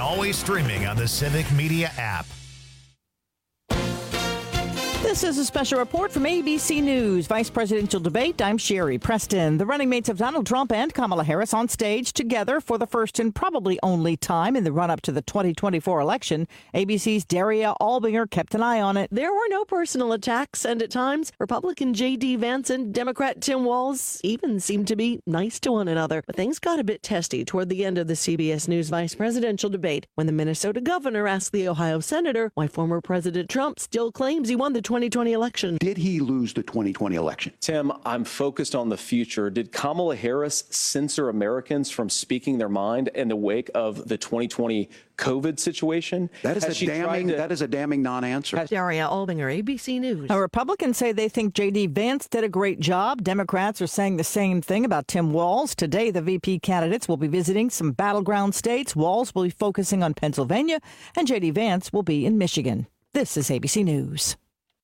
always streaming on the Civic Media app. This is a special report from ABC News. Vice presidential debate. I'm Sherry Preston. The running mates of Donald Trump and Kamala Harris on stage together for the first and probably only time in the run-up to the 2024 election. ABC's Daria Albinger kept an eye on it. There were no personal attacks, and at times, Republican J.D. Vance and Democrat Tim Walz even seemed to be nice to one another. But things got a bit testy toward the end of the CBS News vice presidential debate when the Minnesota governor asked the Ohio senator why former President Trump still claims he won the 2020 election. Did he lose the 2020 election? Tim, I'm focused on the future. Did Kamala Harris censor Americans from speaking their mind in the wake of the 2020 COVID situation? That is a damning non-answer. Daria Albinger, ABC News. Now, Republicans say they think J.D. Vance did a great job. Democrats are saying the same thing about Tim Walz. Today, the VP candidates will be visiting some battleground states. Walz will be focusing on Pennsylvania, and J.D. Vance will be in Michigan. This is ABC News.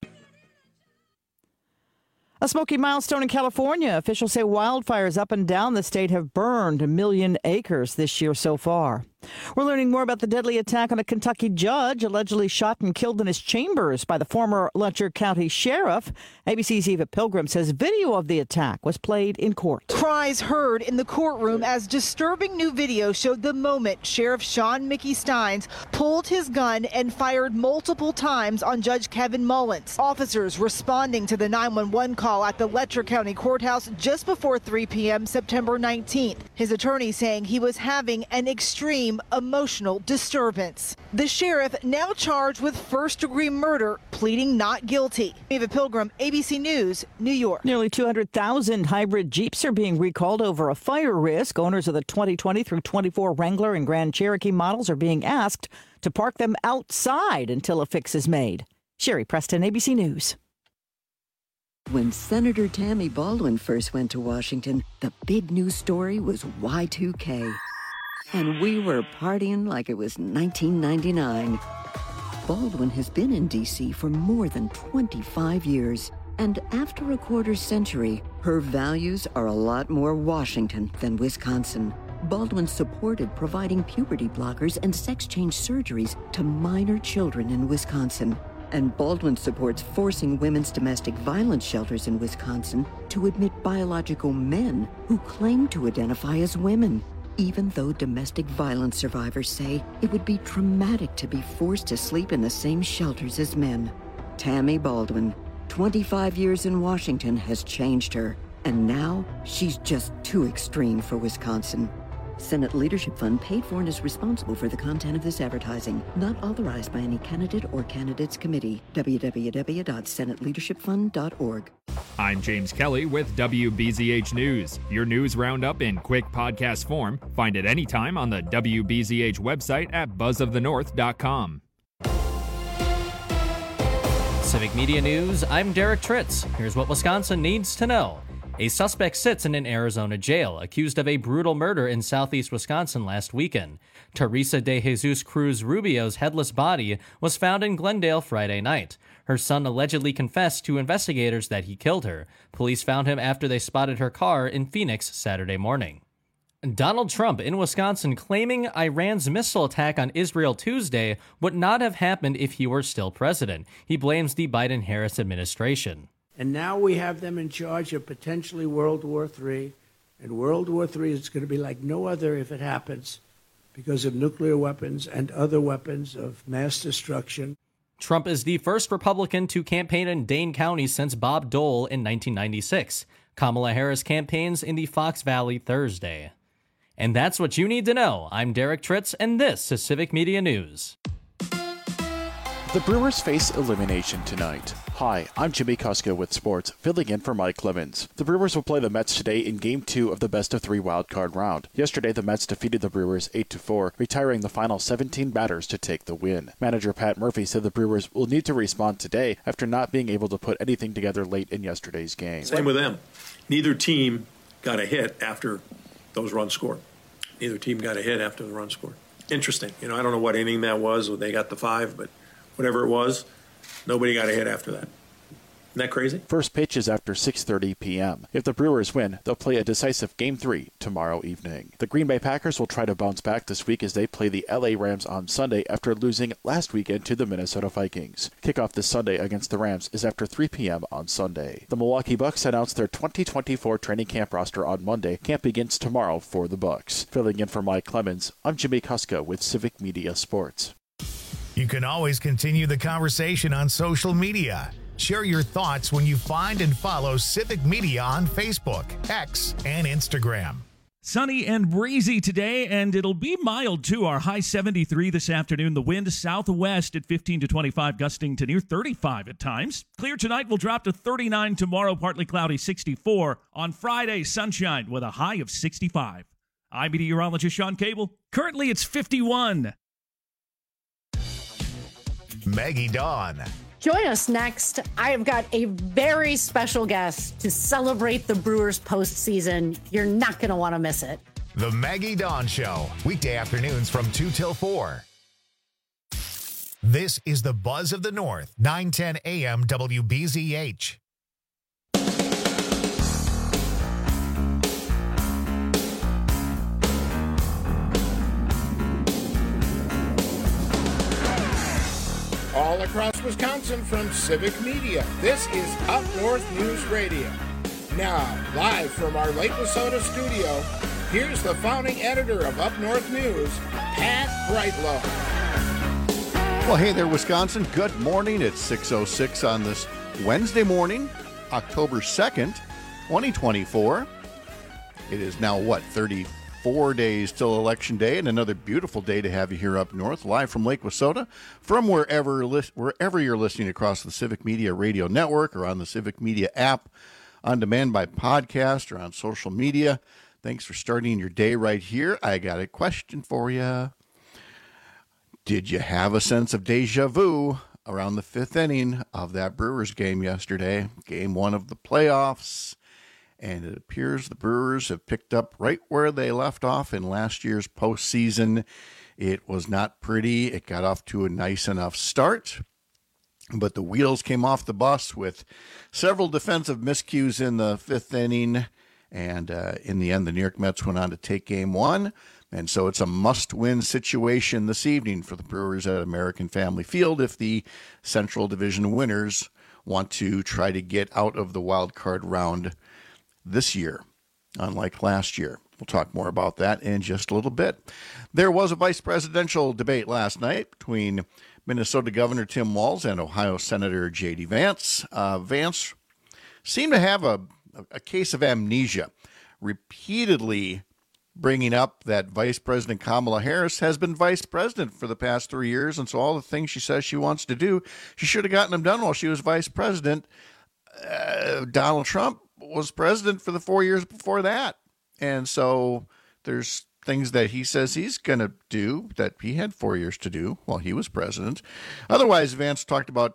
A smoky milestone in California. Officials say wildfires up and down the state have burned 1 million acres this year so far. We're learning more about the deadly attack on a Kentucky judge allegedly shot and killed in his chambers by the former Letcher County sheriff. ABC's Eva Pilgrim says video of the attack was played in court. Cries heard in the courtroom as disturbing new video showed the moment Sheriff Sean Mickey Steins pulled his gun and fired multiple times on Judge Kevin Mullins. Officers responding to the 911 call at the Letcher County Courthouse just before 3 p.m. September 19th. His attorney saying he was having an extreme emotional disturbance. The sheriff now charged with first-degree murder, pleading not guilty. Eva Pilgrim, ABC News, New York. Nearly 200,000 hybrid Jeeps are being recalled over a fire risk. Owners of the 2020 through 24 Wrangler and Grand Cherokee models are being asked to park them outside until a fix is made. Sherry Preston, ABC News. When Senator Tammy Baldwin first went to Washington, the big news story was Y2K. And we were partying like it was 1999. Baldwin has been in D.C. for more than 25 years. And after a quarter-century, her values are a lot more Washington than Wisconsin. Baldwin supported providing puberty blockers and sex-change surgeries to minor children in Wisconsin. And Baldwin supports forcing women's domestic violence shelters in Wisconsin to admit biological men who claim to identify as women. Even though domestic violence survivors say it would be traumatic to be forced to sleep in the same shelters as men. Tammy Baldwin, 25 years in Washington, has changed her. And now she's just too extreme for Wisconsin. Senate Leadership Fund paid for and is responsible for the content of this advertising. Not authorized by any candidate or candidates committee. www.senateleadershipfund.org. I'm James Kelly with WBZH News. Your news roundup in quick podcast form. Find it anytime on the WBZH website at buzzofthenorth.com. Civic Media News, I'm Derek Tritz. Here's what Wisconsin needs to know. A suspect sits in an Arizona jail, accused of a brutal murder in southeast Wisconsin last weekend. Teresa de Jesus Cruz Rubio's headless body was found in Glendale Friday night. Her son allegedly confessed to investigators that he killed her. Police found him after they spotted her car in Phoenix Saturday morning. Donald Trump in Wisconsin claiming Iran's missile attack on Israel Tuesday would not have happened if he were still president. He blames the Biden-Harris administration. And now we have them in charge of potentially World War III. And World War III is going to be like no other if it happens because of nuclear weapons and other weapons of mass destruction. Trump is the first Republican to campaign in Dane County since Bob Dole in 1996. Kamala Harris campaigns in the Fox Valley Thursday. And that's what you need to know. I'm Derek Tritz, and this is Civic Media News. The Brewers face elimination tonight. Hi, I'm Jimmy Kuska with sports, filling in for Mike Clemens. The Brewers will play the Mets today in Game 2 of the best-of-3 wildcard round. Yesterday, the Mets defeated the Brewers 8-4, retiring the final 17 batters to take the win. Manager Pat Murphy said the Brewers will need to respond today after not being able to put anything together late in yesterday's game. Same with them. Neither team got a hit after those runs scored. Neither team got a hit after the run scored. Interesting. I don't know what inning that was, or they got the 5, but whatever it was, nobody got a hit after that. Isn't that crazy? First pitch is after 6:30 p.m. If the Brewers win, they'll play a decisive Game 3 tomorrow evening. The Green Bay Packers will try to bounce back this week as they play the LA Rams on Sunday after losing last weekend to the Minnesota Vikings. Kickoff this Sunday against the Rams is after 3 p.m. on Sunday. The Milwaukee Bucks announced their 2024 training camp roster on Monday. Camp begins tomorrow for the Bucks. Filling in for Mike Clemens, I'm Jimmy Kuska with Civic Media Sports. You can always continue the conversation on social media. Share your thoughts when you find and follow Civic Media on Facebook, X, and Instagram. Sunny and breezy today, and it'll be mild too. Our high 73 this afternoon. The wind southwest at 15 to 25, gusting to near 35 at times. Clear tonight will drop to 39 tomorrow, partly cloudy 64. On Friday, sunshine with a high of 65. I'm meteorologist Sean Cable. Currently, it's 51. Maggie Dawn. Join us next. I have got a very special guest to celebrate the Brewers postseason. You're not going to want to miss it. The Maggie Dawn Show, weekday afternoons from 2 till 4. This is the Buzz of the North, 9:10 a.m. WBZH. All across Wisconsin from Civic Media, this is Up North News Radio. Now, live from our Lake Wissota studio, here's the founding editor of Up North News, Pat Brightlow. Well, hey there, Wisconsin. Good morning. It's 6:06 on this Wednesday morning, October 2nd, 2024. It is now, 34 days till Election Day, and another beautiful day to have you here up north, live from Lake Wissota, from wherever you're listening across the Civic Media Radio Network or on the Civic Media app, on demand by podcast or on social media. Thanks for starting your day right here. I got a question for you. Did you have a sense of deja vu around the fifth inning of that Brewers game yesterday? Game 1 of the playoffs. And it appears the Brewers have picked up right where they left off in last year's postseason. It was not pretty. It got off to a nice enough start, but the wheels came off the bus with several defensive miscues in the fifth inning. And in the end, the New York Mets went on to take Game 1. And so it's a must-win situation this evening for the Brewers at American Family Field if the Central Division winners want to try to get out of the wild card round this year, unlike last year. We'll talk more about that in just a little bit. There was a vice presidential debate last night between Minnesota Governor Tim Walz and Ohio Senator J.D. Vance. Vance seemed to have a case of amnesia, repeatedly bringing up that Vice President Kamala Harris has been vice president for the past 3 years, and so all the things she says she wants to do, she should have gotten them done while she was vice president. Donald Trump was president for the 4 years before that. And so there's things that he says he's going to do that he had 4 years to do while he was president. Otherwise, Vance talked about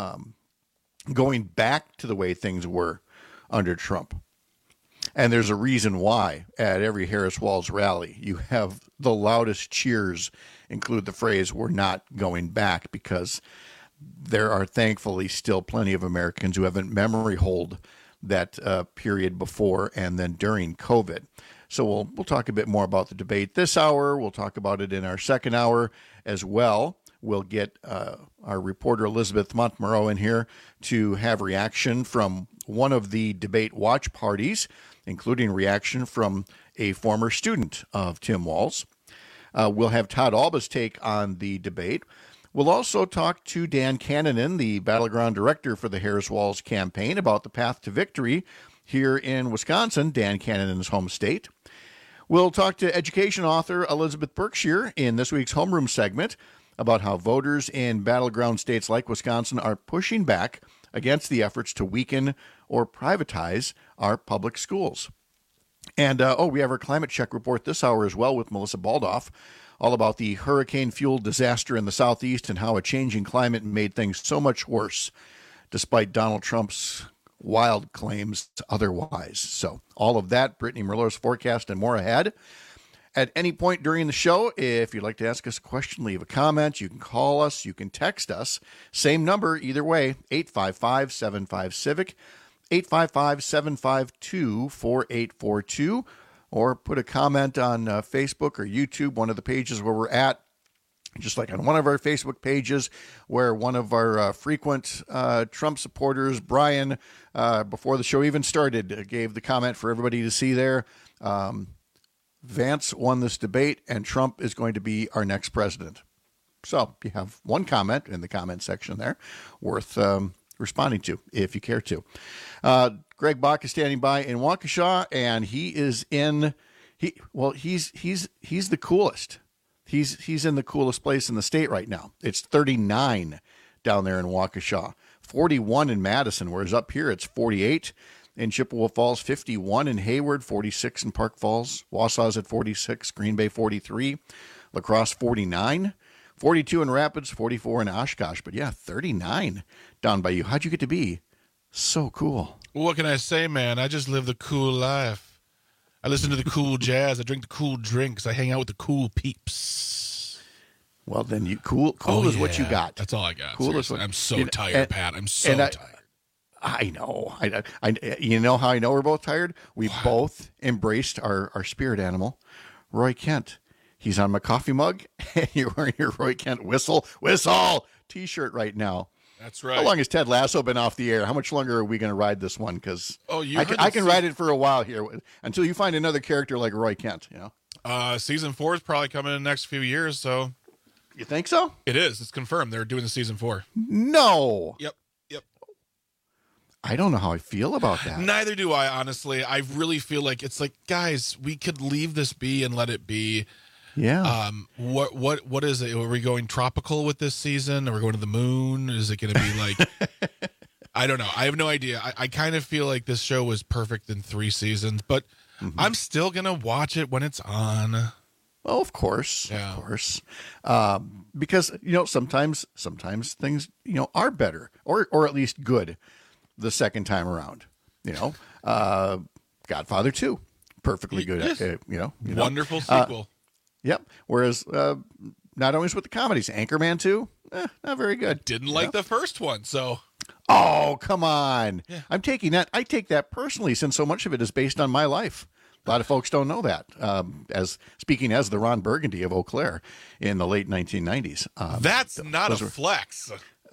going back to the way things were under Trump. And there's a reason why at every Harris Walz rally, you have the loudest cheers include the phrase, "We're not going back," because there are thankfully still plenty of Americans who haven't memory hold that period before and then during COVID. So we'll talk a bit more about the debate this hour. We'll talk about it in our second hour as well. We'll get our reporter Elizabeth Montmoreau in here to have reaction from one of the debate watch parties, including reaction from a former student of Tim Walz. We'll have Todd Alba's take on the debate. We'll also talk to Dan Cannonen, the battleground director for the Harris Walz campaign, about the path to victory here in Wisconsin, Dan Cannonen's home state. We'll talk to education author Elizabeth Berkshire in this week's Homeroom segment about how voters in battleground states like Wisconsin are pushing back against the efforts to weaken or privatize our public schools. And, we have our climate check report this hour as well with Melissa Baldoff, all about the hurricane-fueled disaster in the Southeast and how a changing climate made things so much worse, despite Donald Trump's wild claims otherwise. So all of that, Brittany Merlot's forecast, and more ahead. At any point during the show, if you'd like to ask us a question, leave a comment. You can call us. You can text us. Same number, either way, 855-75-CIVIC, 855-752-4842, or put a comment on Facebook or YouTube, one of the pages where we're at. Just like on one of our Facebook pages, where one of our frequent Trump supporters, Brian, before the show even started, gave the comment for everybody to see there. Vance won this debate, and Trump is going to be our next president. So you have one comment in the comment section there worth responding to, if you care to. Greg Bach is standing by in Waukesha, and he is in. He's the coolest. He's in the coolest place in the state right now. It's 39 down there in Waukesha, 41 in Madison, whereas up here it's 48 in Chippewa Falls, 51 in Hayward, 46 in Park Falls, Wausau's at 46, Green Bay 43, La Crosse 49, 42 in Rapids, 44 in Oshkosh. But yeah, 39 down by you. How'd you get to be so cool? Well, what can I say, man? I just live the cool life. I listen to the cool jazz. I drink the cool drinks. I hang out with the cool peeps. Well, then you cool is what you got. That's all I got. Cool is what, I'm so tired, Pat. I'm so tired. I know. I you know how I know we're both tired? We both embraced our spirit animal, Roy Kent. He's on my coffee mug, and you're wearing your Roy Kent whistle T-shirt right now. That's right. How long has Ted Lasso been off the air? How much longer are we going to ride this one? Because I can ride it for a while here until you find another character like Roy Kent. You know, season 4 is probably coming in the next few years. So, you think so? It is. It's confirmed. They're doing the season 4. No. Yep. I don't know how I feel about that. Neither do I, honestly. I really feel like it's like, guys, we could leave this be and let it be. Yeah. What is it? Are we going tropical with this season? Are we going to the moon? Is it going to be like? I don't know. I have no idea. I kind of feel like this show was perfect in 3 seasons, but I'm still gonna watch it when it's on. Well, of course, of course, because sometimes things are better or at least good the second time around. Godfather 2, perfectly good. Yes. Wonderful sequel. Yep. Whereas not always with the comedies. Anchorman 2, not very good. Didn't like the first one, so. Oh, come on. Yeah. I take that personally, since so much of it is based on my life. A lot of folks don't know that. As the Ron Burgundy of Eau Claire in the late 1990s. That's not a flex.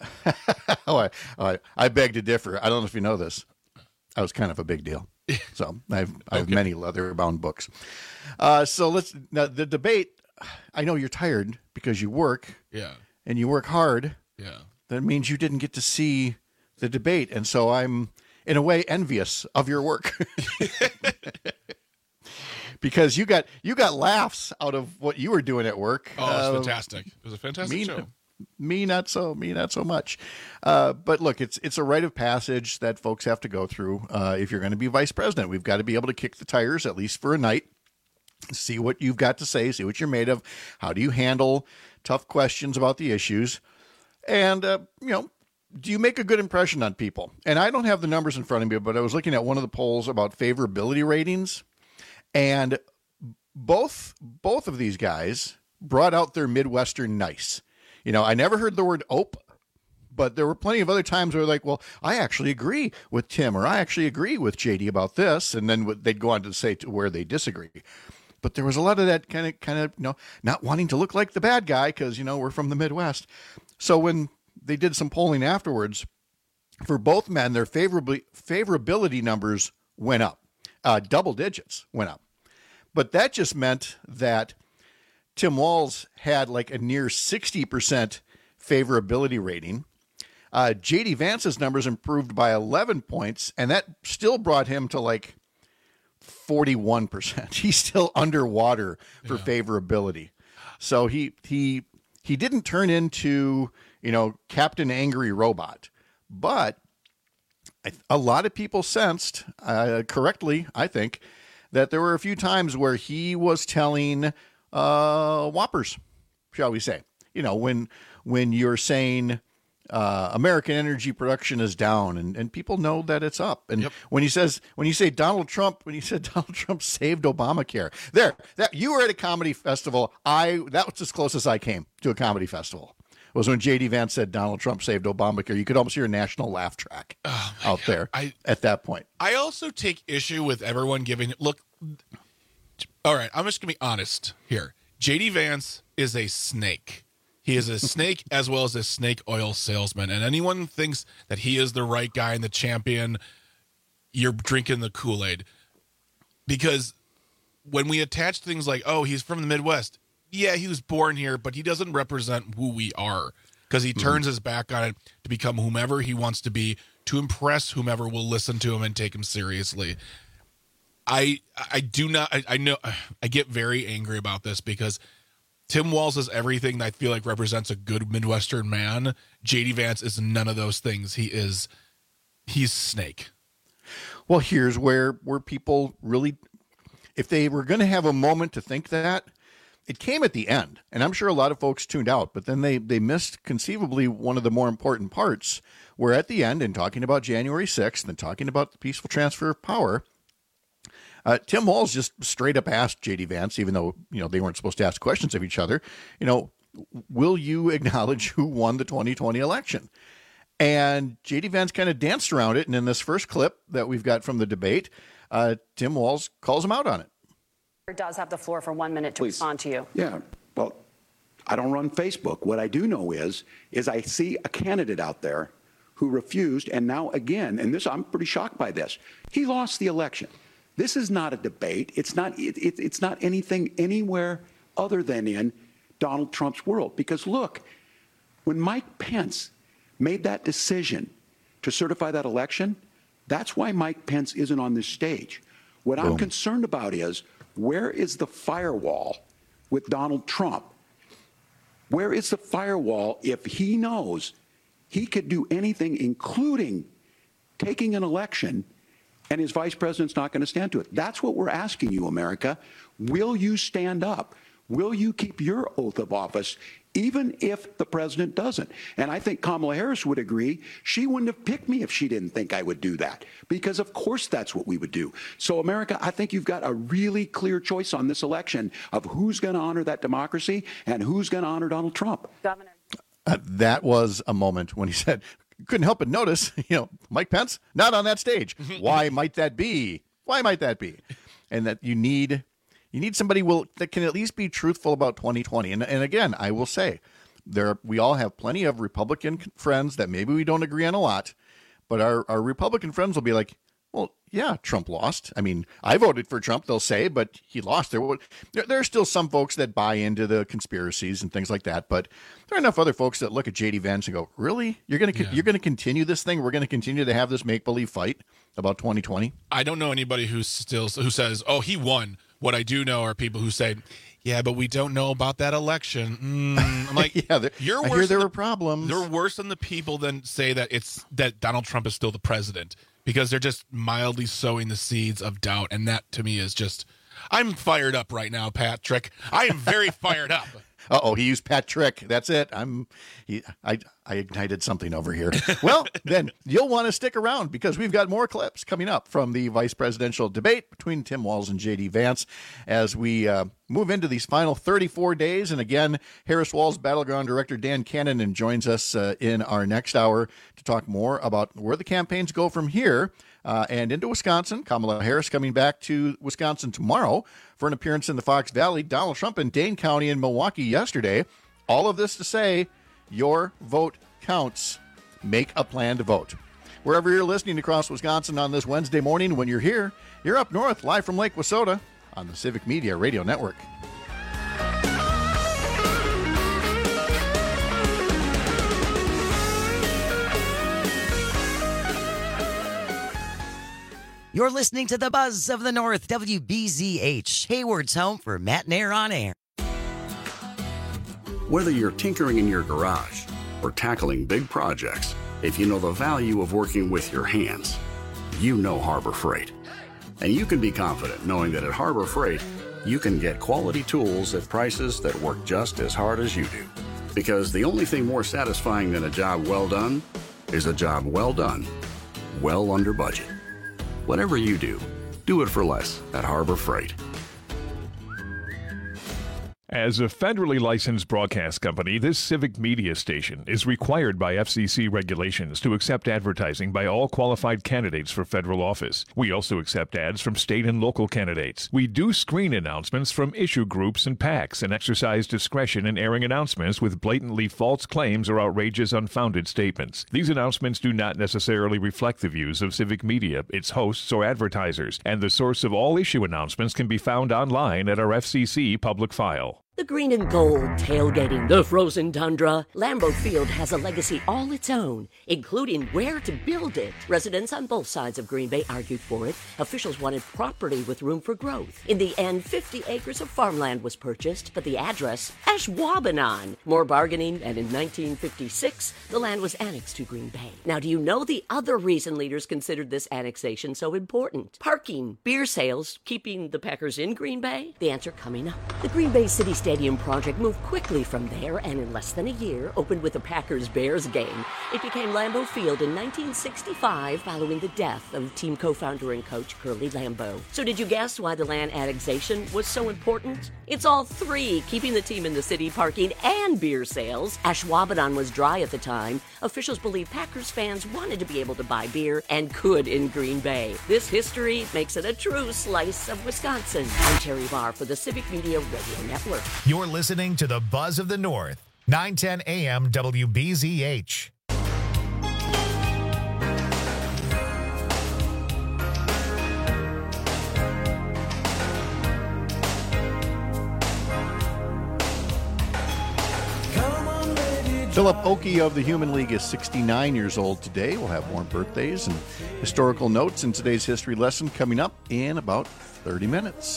I beg to differ. I don't know if you know this. I was kind of a big deal. So I have many leather-bound books. So the debate, I know you're tired because you work. Yeah. And you work hard. Yeah. That means you didn't get to see the debate. And so I'm, in a way, envious of your work. Because you got laughs out of what you were doing at work. Oh, it was fantastic. It was a fantastic show. Me not so much. But look, it's a rite of passage that folks have to go through. If you're going to be vice president, we've got to be able to kick the tires at least for a night, see what you've got to say, see what you're made of. How do you handle tough questions about the issues? And, do you make a good impression on people? And I don't have the numbers in front of me, but I was looking at one of the polls about favorability ratings, and both of these guys brought out their Midwestern nice. I never heard the word ope, but there were plenty of other times where like, well, I actually agree with Tim, or I actually agree with JD about this. And then they'd go on to say where they disagree. But there was a lot of that kind of, not wanting to look like the bad guy because, we're from the Midwest. So when they did some polling afterwards, for both men, their favorability numbers went up. Double digits went up. But that just meant that Tim Walz had like a near 60% favorability rating. J.D. Vance's numbers improved by 11 points, and that still brought him to like 41%. He's still underwater for favorability. So he didn't turn into, Captain Angry Robot. But a lot of people sensed, correctly, I think, that there were a few times where he was telling whoppers, shall we say. When you're saying, American energy production is down, and people know that it's up. And when you say Donald Trump saved Obamacare, that you were at a comedy festival. That was as close as I came to a comedy festival. Was when J.D. Vance said Donald Trump saved Obamacare. You could almost hear a national laugh track out there at that point. I also take issue with everyone look. All right, I'm just going to be honest here. J.D. Vance is a snake. He is a snake as well as a snake oil salesman. And anyone thinks that he is the right guy and the champion, you're drinking the Kool-Aid. Because when we attach things like, oh, he's from the Midwest. Yeah, he was born here, but he doesn't represent who we are. Because he turns his back on it to become whomever he wants to be, to impress whomever will listen to him and take him seriously. I know I get very angry about this because Tim Walz is everything that I feel like represents a good Midwestern man. J.D. Vance is none of those things. He's snake. Well, here's where people really, if they were going to have a moment to think that, it came at the end. And I'm sure a lot of folks tuned out, but then they missed conceivably one of the more important parts, where at the end, in talking about January 6th and talking about the peaceful transfer of power, Tim Walz just straight up asked J.D. Vance, even though, they weren't supposed to ask questions of each other, will you acknowledge who won the 2020 election? And J.D. Vance kind of danced around it. And in this first clip that we've got from the debate, Tim Walz calls him out on it. Does have the floor for 1 minute to respond to you. Yeah. Well, I don't run Facebook. What I do know is I see a candidate out there who refused. And now again, and this, I'm pretty shocked by this. He lost the election. This is not a debate. It's not anything anywhere other than in Donald Trump's world. Because look, when Mike Pence made that decision to certify that election, that's why Mike Pence isn't on this stage. What I'm concerned about is, where is the firewall with Donald Trump? Where is the firewall if he knows he could do anything, including taking an election, and his vice president's not going to stand to it? That's what we're asking you, America. Will you stand up? Will you keep your oath of office, even if the president doesn't? And I think Kamala Harris would agree. She wouldn't have picked me if she didn't think I would do that, because of course that's what we would do. So, America, I think you've got a really clear choice on this election of who's going to honor that democracy and who's going to honor Donald Trump. Governor. That was a moment when he said, couldn't help but notice, Mike Pence, not on that stage. Why might that be? Why might that be? And that you need somebody that can at least be truthful about 2020. And again, I will say, we all have plenty of Republican friends that maybe we don't agree on a lot, but our Republican friends will be like, well, yeah, Trump lost. I mean, I voted for Trump, they'll say, but he lost. There are still some folks that buy into the conspiracies and things like that, but there are enough other folks that look at J.D. Vance and go, really? You're going to continue this thing? We're going to continue to have this make-believe fight about 2020? I don't know anybody who says, oh, he won. What I do know are people who say, yeah, but we don't know about that election. I'm like, yeah, I hear there were problems. They're worse than the people that say that Donald Trump is still the president, because they're just mildly sowing the seeds of doubt. And that to me is just, I'm fired up right now, Patrick. I am very fired up. Uh-oh, he used Pat Trick. That's it. I ignited something over here. Well, then you'll want to stick around, because we've got more clips coming up from the vice presidential debate between Tim Walz and J.D. Vance as we move into these final 34 days. And again, Harris Walz Battleground Director Dan Cannon joins us in our next hour to talk more about where the campaigns go from here. And into Wisconsin. Kamala Harris coming back to Wisconsin tomorrow for an appearance in the Fox Valley. Donald Trump in Dane County and Milwaukee yesterday. All of this to say, your vote counts. Make a plan to vote. Wherever you're listening across Wisconsin on this Wednesday morning, when you're here, you're up north, live from Lake Wissota on the Civic Media Radio Network. You're listening to the Buzz of the North, WBZH, Hayward's home for Matt and Air on Air. Whether you're tinkering in your garage or tackling big projects, if you know the value of working with your hands, you know Harbor Freight. And you can be confident knowing that at Harbor Freight, you can get quality tools at prices that work just as hard as you do. Because the only thing more satisfying than a job well done is a job well done, well under budget. Whatever you do it for less at Harbor Freight. As a federally licensed broadcast company, this civic media station is required by FCC regulations to accept advertising by all qualified candidates for federal office. We also accept ads from state and local candidates. We do screen announcements from issue groups and PACs and exercise discretion in airing announcements with blatantly false claims or outrageous, unfounded statements. These announcements do not necessarily reflect the views of civic media, its hosts, or advertisers, and the source of all issue announcements can be found online at our FCC public file. The green and gold, tailgating, the frozen tundra. Lambeau Field has a legacy all its own, including where to build it. Residents on both sides of Green Bay argued for it. Officials wanted property with room for growth. In the end, 50 acres of farmland was purchased, but the address, Ashwaubenon. More bargaining, and in 1956, the land was annexed to Green Bay. Now, do you know the other reason leaders considered this annexation so important? Parking, beer sales, keeping the Packers in Green Bay? The answer coming up. The Green Bay City Stadium project moved quickly from there and in less than a year opened with a Packers-Bears game. It became Lambeau Field in 1965 following the death of team co-founder and coach Curly Lambeau. So did you guess why the land annexation was so important? It's all three, keeping the team in the city, parking, and beer sales. Ashwaubenon was dry at the time. Officials believe Packers fans wanted to be able to buy beer and could in Green Bay. This history makes it a true slice of Wisconsin. I'm Terry Barr for the Civic Media Radio Network. You're listening to the Buzz of the North, 910 AM WBZH. Philip Oakey of the Human League is 69 years old today. We'll have more birthdays and historical notes in today's history lesson coming up in about 30 minutes.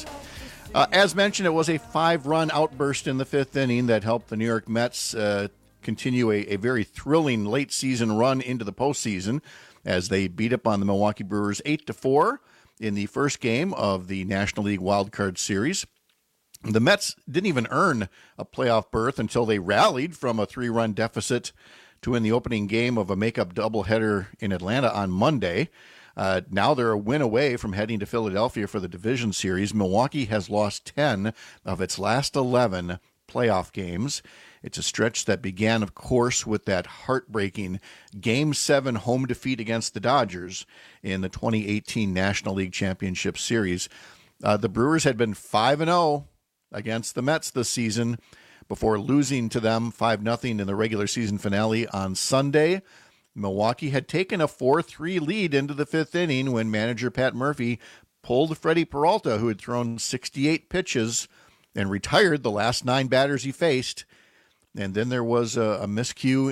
As mentioned, it was a 5-run outburst in the 5th inning that helped the New York Mets continue a very thrilling late-season run into the postseason as they beat up on the Milwaukee Brewers 8-4 in the first game of the National League Wild Card Series. The Mets didn't even earn a playoff berth until they rallied from a 3-run deficit to win the opening game of a makeup doubleheader in Atlanta on Monday. Now they're a win away from heading to Philadelphia for the division series. Milwaukee has lost 10 of its last 11 playoff games. It's a stretch that began, of course, with that heartbreaking Game 7 home defeat against the Dodgers in the 2018 National League Championship Series. The Brewers had been 5-0 against the Mets this season before losing to them 5-0 in the regular season finale on Sunday. Milwaukee had taken a 4-3 lead into the 5th inning when manager Pat Murphy pulled Freddie Peralta, who had thrown 68 pitches, and retired the last 9 batters he faced. And then there was a miscue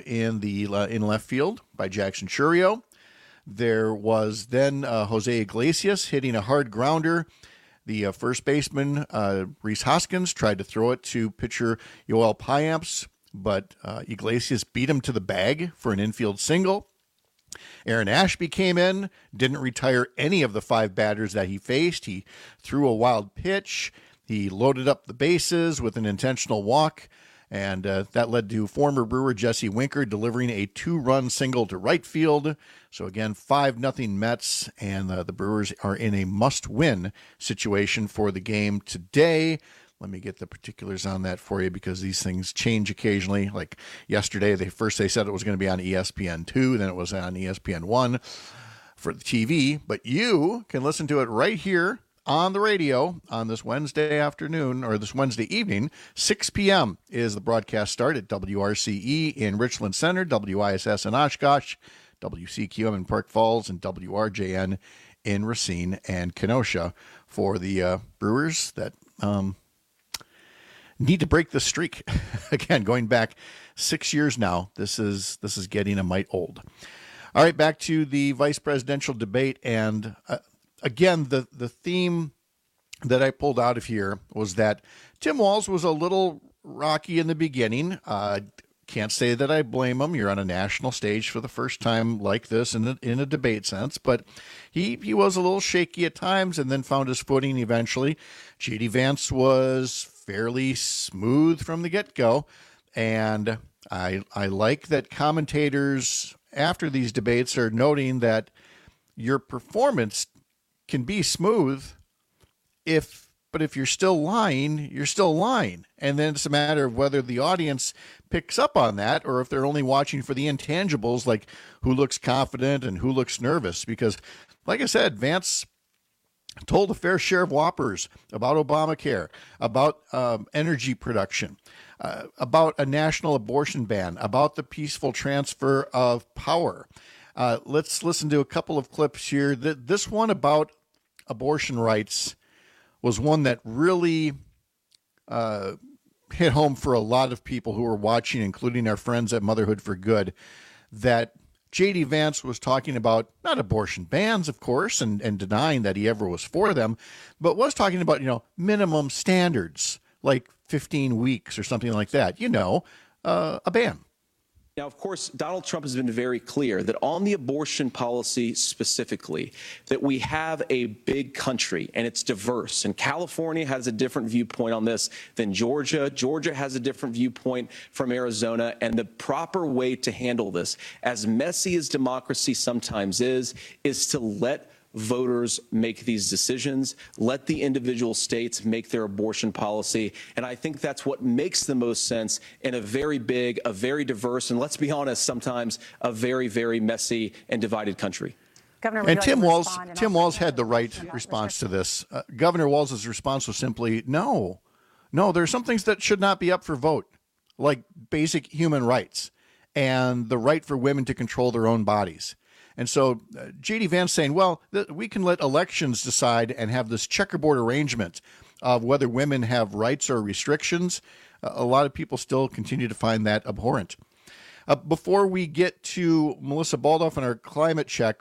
in left field by Jackson Chourio. There was then Jose Iglesias hitting a hard grounder. The first baseman, Rhys Hoskins, tried to throw it to pitcher Yoel Payamps, but Iglesias beat him to the bag for an infield single. Aaron Ashby came in, didn't retire any of the 5 batters that he faced. He threw a wild pitch. He loaded up the bases with an intentional walk, and that led to former Brewer Jesse Winker delivering a 2-run single to right field. So again, 5-0 Mets, and the Brewers are in a must-win situation for the game today. Let me get the particulars on that for you because these things change occasionally. Like yesterday, they said it was going to be on ESPN2, then it was on ESPN1 for the TV. But you can listen to it right here on the radio on this Wednesday afternoon, or this Wednesday evening. 6 p.m. is the broadcast start at WRCE in Richland Center, WISS in Oshkosh, WCQM in Park Falls, and WRJN in Racine and Kenosha for the Brewers that need to break the streak. Again, going back 6 years now, this is getting a mite old. All right, back to the vice presidential debate, and again, the theme that I pulled out of here was that Tim Walz was a little rocky in the beginning. Can't say that I blame him. You're on a national stage for the first time like this in a debate sense, but he was a little shaky at times and then found his footing eventually. J.D. Vance was fairly smooth from the get-go, and I like that commentators after these debates are noting that your performance can be smooth but if you're still lying, you're still lying. And then it's a matter of whether the audience picks up on that or if they're only watching for the intangibles, like who looks confident and who looks nervous. Because, like I said, Vance told a fair share of whoppers about Obamacare, about energy production, about a national abortion ban, about the peaceful transfer of power. Let's listen to a couple of clips here. This one about abortion rights was one that really hit home for a lot of people who were watching, including our friends at Motherhood for Good, that J.D. Vance was talking about not abortion bans, of course, and denying that he ever was for them, but was talking about, minimum standards, like 15 weeks or something like that, a ban. Now, of course, Donald Trump has been very clear that on the abortion policy specifically, that we have a big country and it's diverse. And California has a different viewpoint on this than Georgia. Georgia has a different viewpoint from Arizona. And the proper way to handle this, as messy as democracy sometimes is to let voters make these decisions, let the individual states make their abortion policy. And I think that's what makes the most sense in a very big, a very diverse, and let's be honest, sometimes a very, very messy and divided country. Governor, and Tim Walz had the right response to this. Governor Walz's response was simply, no, there are some things that should not be up for vote, like basic human rights and the right for women to control their own bodies. And so J.D. Vance saying, well, we can let elections decide and have this checkerboard arrangement of whether women have rights or restrictions. A lot of people still continue to find that abhorrent. Before we get to Melissa Baldoff and our climate check,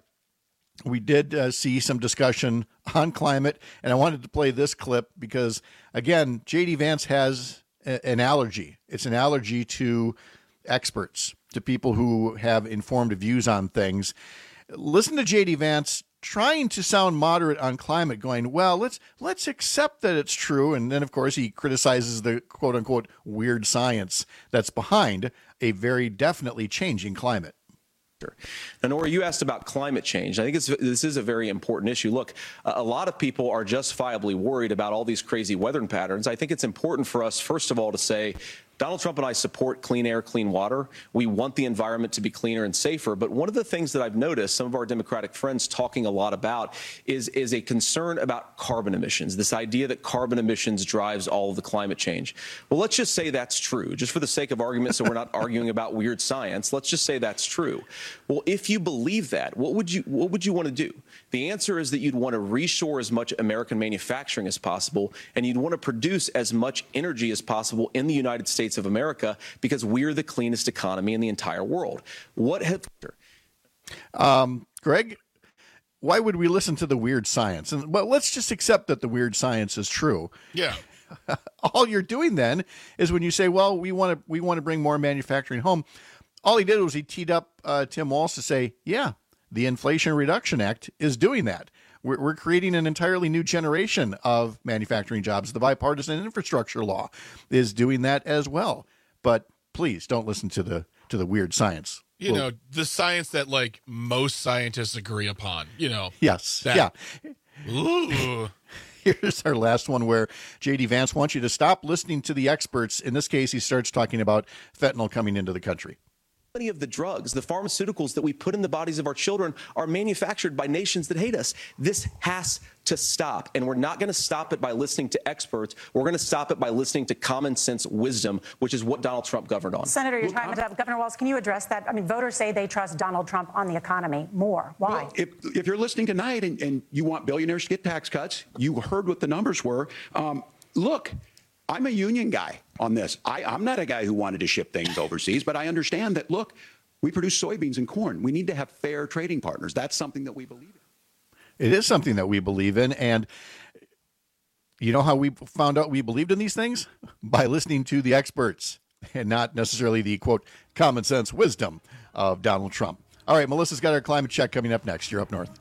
we did see some discussion on climate, and I wanted to play this clip because, again, J.D. Vance has an allergy. It's an allergy to experts, to people who have informed views on things. Listen to J.D. Vance trying to sound moderate on climate, going, well, let's accept that it's true. And then, of course, he criticizes the quote-unquote weird science that's behind a very definitely changing climate. Now, Nora, you asked about climate change. I think this is a very important issue. Look, a lot of people are justifiably worried about all these crazy weather patterns. I think it's important for us, first of all, to say Donald Trump and I support clean air, clean water. We want the environment to be cleaner and safer. But one of the things that I've noticed some of our Democratic friends talking a lot about is a concern about carbon emissions, this idea that carbon emissions drives all of the climate change. Well, let's just say that's true, just for the sake of argument, so we're not arguing about weird science. Let's just say that's true. Well, if you believe that, what would you want to do? The answer is that you'd want to reshore as much American manufacturing as possible, and you'd want to produce as much energy as possible in the United States of America, because we're the cleanest economy in the entire world. Greg, why would we listen to the weird science? Well, let's just accept that the weird science is true. Yeah. All you're doing then is when you say, well, we want to bring more manufacturing home. All he did was he teed up Tim Walz to say, yeah, the Inflation Reduction Act is doing that. We're creating an entirely new generation of manufacturing jobs. The bipartisan infrastructure law is doing that as well. But please don't listen to the weird science. The science that like most scientists agree upon, Yes. Yeah. Ooh. Here's our last one where J.D. Vance wants you to stop listening to the experts. In this case, he starts talking about fentanyl coming into the country. Many of the drugs, the pharmaceuticals that we put in the bodies of our children are manufactured by nations that hate us. This has to stop, and we're not going to stop it by listening to experts. We're going to stop it by listening to common sense wisdom, which is what Donald Trump governed on. Senator, your time is up. Governor Walz, can you address that? I mean, voters say they trust Donald Trump on the economy more. Why? Well, if you're listening tonight and you want billionaires to get tax cuts, you heard what the numbers were. Look, I'm a union guy on this. I'm not a guy who wanted to ship things overseas, but I understand that, look, we produce soybeans and corn. We need to have fair trading partners. That's something that we believe in. It is something that we believe in. And you know how we found out we believed in these things? By listening to the experts and not necessarily the, quote, common sense wisdom of Donald Trump. All right, Melissa's got our climate check coming up next. You're up north.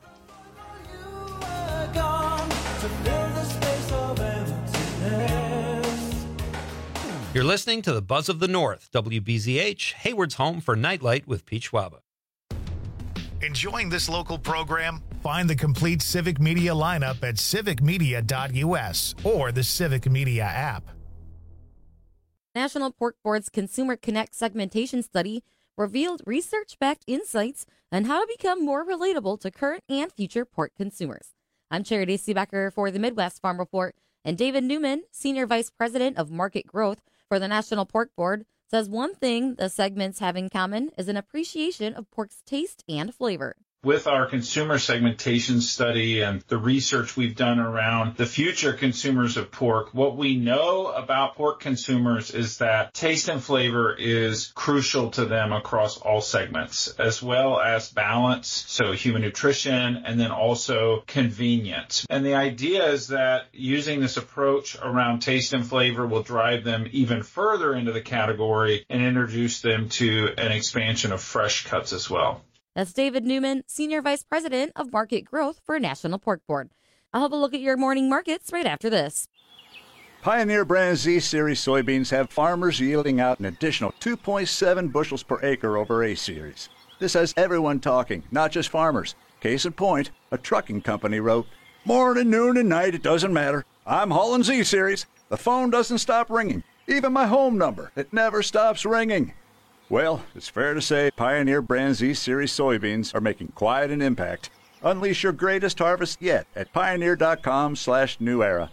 You're listening to the Buzz of the North, WBZH, Hayward's home for Nightlight with Pete Schwaba. Enjoying this local program? Find the complete Civic Media lineup at civicmedia.us or the Civic Media app. National Pork Board's Consumer Connect segmentation study revealed research-backed insights on how to become more relatable to current and future pork consumers. I'm Charity Seebecker for the Midwest Farm Report, and David Newman, Senior Vice President of Market Growth for the National Pork Board, says one thing the segments have in common is an appreciation of pork's taste and flavor. With our consumer segmentation study and the research we've done around the future consumers of pork, what we know about pork consumers is that taste and flavor is crucial to them across all segments, as well as balance, so human nutrition, and then also convenience. And the idea is that using this approach around taste and flavor will drive them even further into the category and introduce them to an expansion of fresh cuts as well. That's David Newman, Senior Vice President of Market Growth for National Pork Board. I'll have a look at your morning markets right after this. Pioneer brand Z-Series soybeans have farmers yielding out an additional 2.7 bushels per acre over A-Series. This has everyone talking, not just farmers. Case in point, a trucking company wrote, "Morning, noon, and night, it doesn't matter. I'm hauling Z-Series. The phone doesn't stop ringing. Even my home number, it never stops ringing." Well, it's fair to say Pioneer brand Z-Series soybeans are making quite an impact. Unleash your greatest harvest yet at pioneer.com/new era.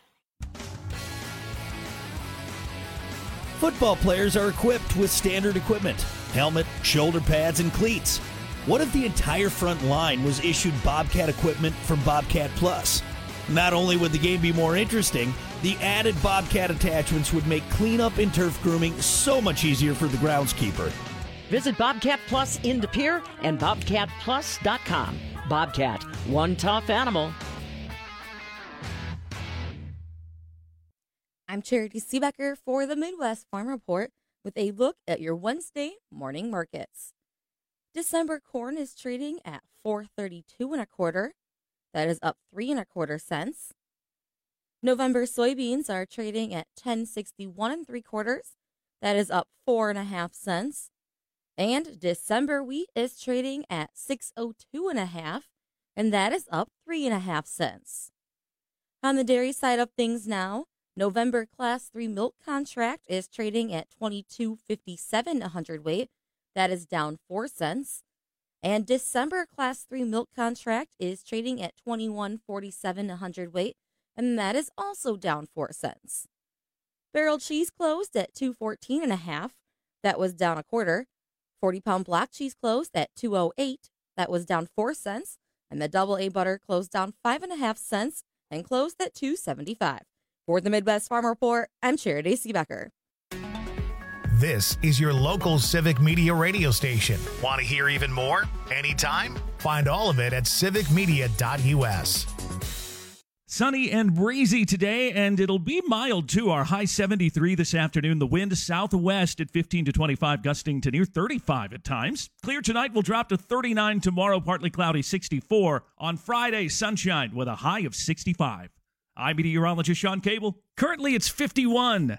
Football players are equipped with standard equipment, helmet, shoulder pads, and cleats. What if the entire front line was issued Bobcat equipment from Bobcat Plus? Not only would the game be more interesting, the added Bobcat attachments would make cleanup and turf grooming so much easier for the groundskeeper. Visit Bobcat Plus in De Pere and BobcatPlus.com. Bobcat, one tough animal. I'm Charity Seebecker for the Midwest Farm Report with a look at your Wednesday morning markets. December corn is trading at $4.32 1/4. That is up 3 1/4 cents. November soybeans are trading at $10.61 3/4. That is up 4 1/2 cents. And December wheat is trading at $6.02 1/2, and that is up 3 1/2 cents. On the dairy side of things now, November Class 3 milk contract is trading at $22.57 a hundredweight. That is down 4 cents. And December Class 3 milk contract is trading at $21.47 a hundredweight, and that is also down 4 cents. Barrel cheese closed at $2.14 1/2. That was down 1/4. 40-pound block cheese closed at $2.08. That was down 4 cents. And the double A butter closed down 5 1/2 cents and closed at $2.75. For the Midwest Farm Report, I'm Charity Seebecker. This is your local Civic Media radio station. Want to hear even more? Anytime? Find all of it at civicmedia.us. Sunny and breezy today, and it'll be mild too. Our high 73 this afternoon. The wind southwest at 15 to 25, gusting to near 35 at times. Clear tonight, will drop to 39 tomorrow, partly cloudy 64. On Friday, sunshine with a high of 65. I'm meteorologist Sean Cable. Currently, it's 51.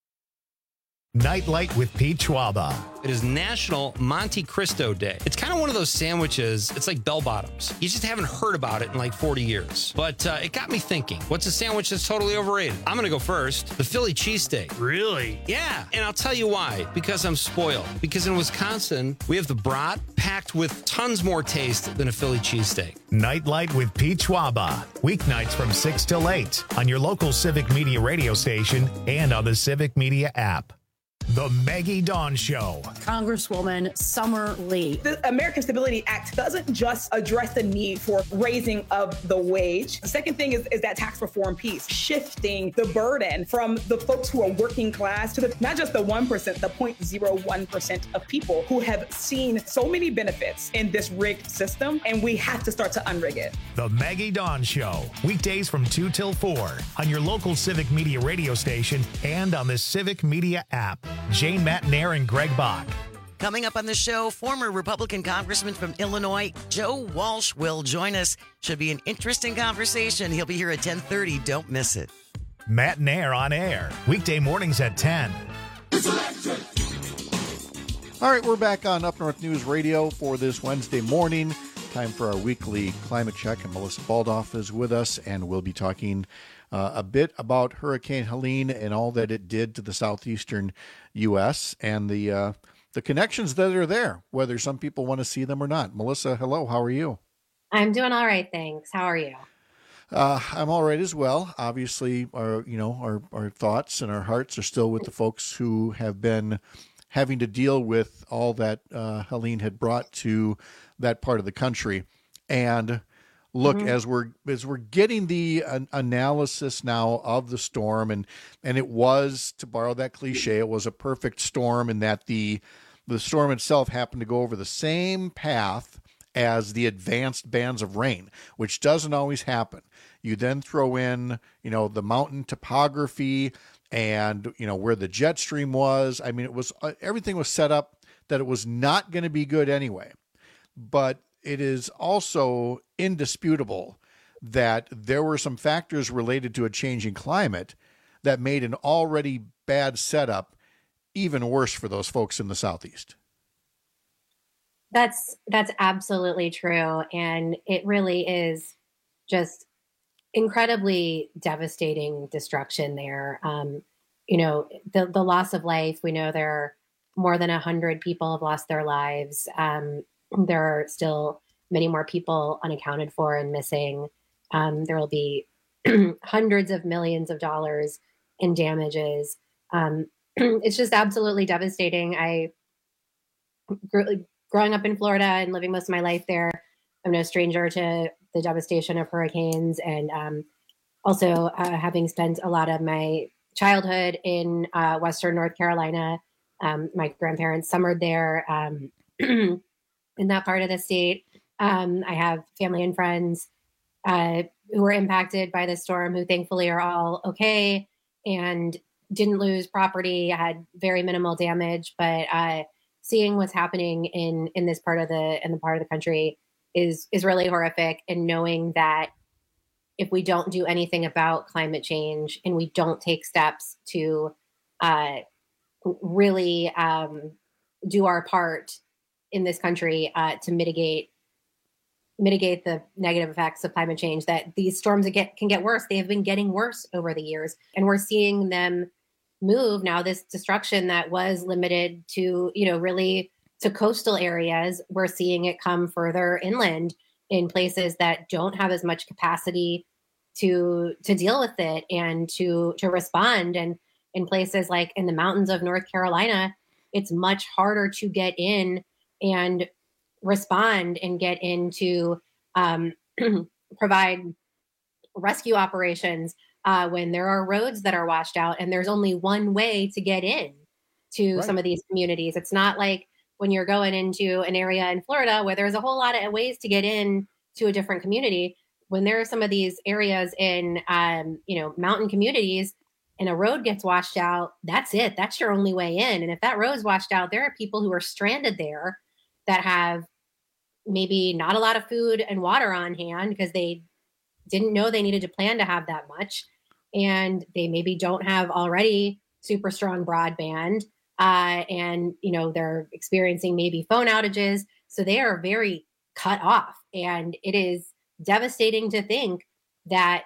Nightlight with Pete Schwaba. It is National Monte Cristo Day. It's kind of one of those sandwiches, it's like bell bottoms. You just haven't heard about it in like 40 years. But it got me thinking, what's a sandwich that's totally overrated? I'm going to go first. The Philly cheesesteak. Really? Yeah, and I'll tell you why. Because I'm spoiled. Because in Wisconsin, we have the brat packed with tons more taste than a Philly cheesesteak. Nightlight with Pete Schwaba. Weeknights from 6 till 8 on your local Civic Media radio station and on the Civic Media app. The Maggie Dawn Show. Congresswoman Summer Lee. The American Stability Act doesn't just address the need for raising of the wage. The second thing is that tax reform piece, shifting the burden from the folks who are working class to not just the 1%, the 0.01% of people who have seen so many benefits in this rigged system, and we have to start to unrig it. The Maggie Dawn Show. Weekdays from 2 till 4 on your local Civic Media radio station and on the Civic Media app. Jane Matnair and Greg Bach. Coming up on the show, former Republican Congressman from Illinois, Joe Walsh, will join us. Should be an interesting conversation. He'll be here at 10:30. Don't miss it. Matnair on air. Weekday mornings at 10 All right, we're back on Up North News Radio for this Wednesday morning. Time for our weekly climate check, and Melissa Baldoff is with us, and we'll be talking a bit about Hurricane Helene and all that it did to the southeastern U.S. and the connections that are there, whether some people want to see them or not. Melissa, hello. How are you? I'm doing all right, thanks. How are you? I'm all right as well. Obviously, our thoughts and our hearts are still with the folks who have been having to deal with all that Helene had brought to that part of the country. And look, as we're getting the analysis now of the storm, and it was, to borrow that cliche, it was a perfect storm in that the storm itself happened to go over the same path as the advanced bands of rain, which doesn't always happen. You then throw in, the mountain topography and, where the jet stream was. I mean, it was everything was set up that it was not going to be good anyway. But it is also indisputable that there were some factors related to a changing climate that made an already bad setup even worse for those folks in the Southeast. That's absolutely true. And it really is just incredibly devastating destruction there. The loss of life, we know there are more than 100 people have lost their lives. There are still many more people unaccounted for and missing. There will be hundreds of millions of dollars in damages. It's just absolutely devastating. Growing up in Florida and living most of my life there, I'm no stranger to the devastation of hurricanes, and also having spent a lot of my childhood in Western North Carolina. My grandparents summered there in that part of the state. I have family and friends who were impacted by the storm who thankfully are all okay and didn't lose property, had very minimal damage, but seeing what's happening in this part of the country is really horrific. And knowing that if we don't do anything about climate change and we don't take steps to really do our part in this country to mitigate the negative effects of climate change, that these storms can get worse. They have been getting worse over the years, and we're seeing them move now. This destruction that was limited to, really to coastal areas, we're seeing it come further inland in places that don't have as much capacity to deal with it and to respond. And in places like in the mountains of North Carolina, it's much harder to get in and respond and get into provide rescue operations when there are roads that are washed out and there's only one way to get in to some of these communities. It's not like when you're going into an area in Florida where there's a whole lot of ways to get in to a different community. When there are some of these areas in, mountain communities and a road gets washed out, that's it. That's your only way in. And if that road's washed out, there are people who are stranded there that have maybe not a lot of food and water on hand because they didn't know they needed to plan to have that much. And they maybe don't have already super strong broadband. And, they're experiencing maybe phone outages. So they are very cut off. And it is devastating to think that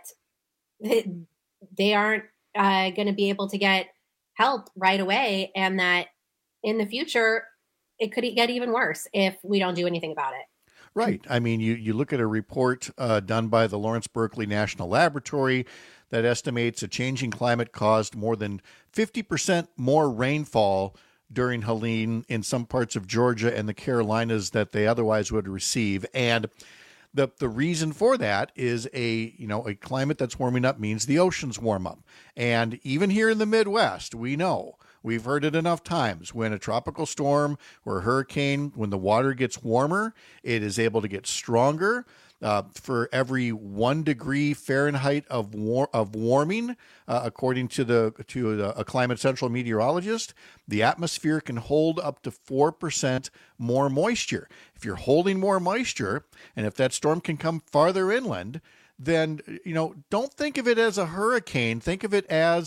they aren't going to be able to get help right away. And that in the future, it could get even worse if we don't do anything about it. Right. I mean, you look at a report done by the Lawrence Berkeley National Laboratory that estimates a changing climate caused more than 50% more rainfall during Helene in some parts of Georgia and the Carolinas that they otherwise would receive. And the reason for that is a climate that's warming up means the oceans warm up. And even here in the Midwest, we've heard it enough times when a tropical storm or a hurricane, when the water gets warmer, it is able to get stronger. For every 1 degree Fahrenheit of warming, according to a Climate Central meteorologist, the atmosphere can hold up to 4% more moisture. If you're holding more moisture, and if that storm can come farther inland, then don't think of it as a hurricane. Think of it as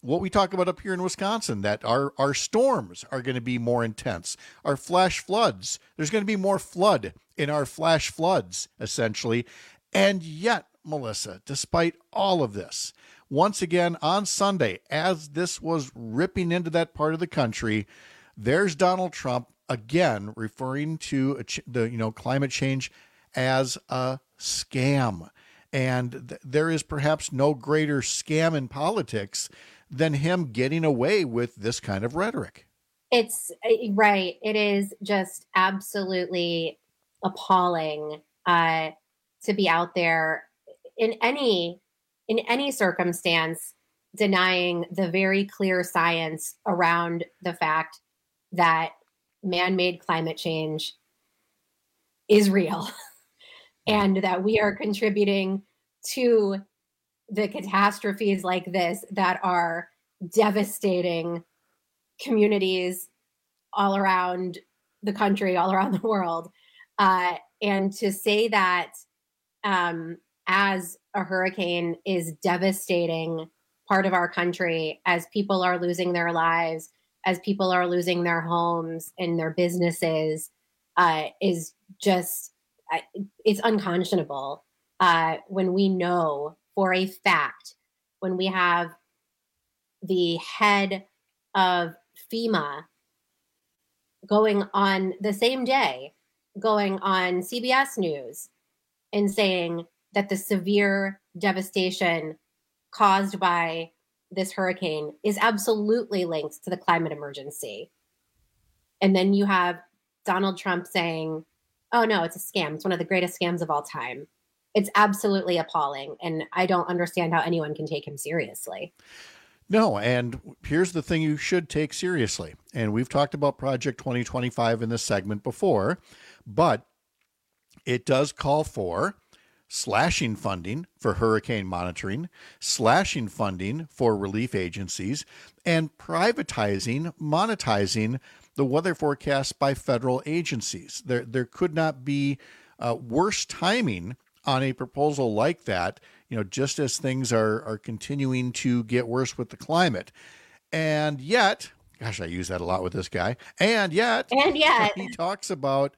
what we talk about up here in Wisconsin, that our storms are going to be more intense. Our flash floods, there's going to be more flood in our flash floods, essentially. And yet, Melissa, despite all of this, once again on Sunday, as this was ripping into that part of the country, there's Donald Trump again referring to the climate change as a scam. And there is perhaps no greater scam in politics than him getting away with this kind of rhetoric. It's right. It is just absolutely appalling to be out there in any circumstance denying the very clear science around the fact that man-made climate change is real and that we are contributing to the catastrophes like this that are devastating communities all around the country, all around the world. And to say that as a hurricane is devastating part of our country, as people are losing their lives, as people are losing their homes and their businesses, is just, it's unconscionable. When we know for a fact, when we have the head of FEMA going on the same day, going on CBS News and saying that the severe devastation caused by this hurricane is absolutely linked to the climate emergency. And then you have Donald Trump saying, oh no, it's a scam. It's one of the greatest scams of all time. It's absolutely appalling. And I don't understand how anyone can take him seriously. No, and here's the thing you should take seriously. And we've talked about Project 2025 in this segment before, but it does call for slashing funding for hurricane monitoring, slashing funding for relief agencies, and privatizing, monetizing the weather forecasts by federal agencies. There could not be worse timing on a proposal like that, just as things are continuing to get worse with the climate. And yet, gosh, I use that a lot with this guy. And yet he talks about,